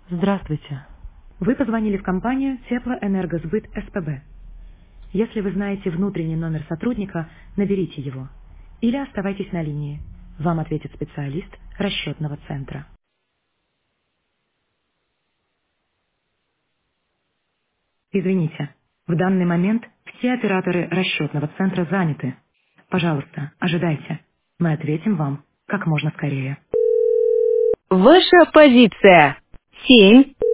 Здравствуйте. Вы позвонили в компанию Теплоэнергосбыт СПБ. Если вы знаете внутренний номер сотрудника, наберите его. Или оставайтесь на линии. Вам ответит специалист расчетного центра. Извините, в данный момент все операторы расчетного центра заняты. Пожалуйста, ожидайте. Мы ответим вам как можно скорее. Ваша позиция. 7.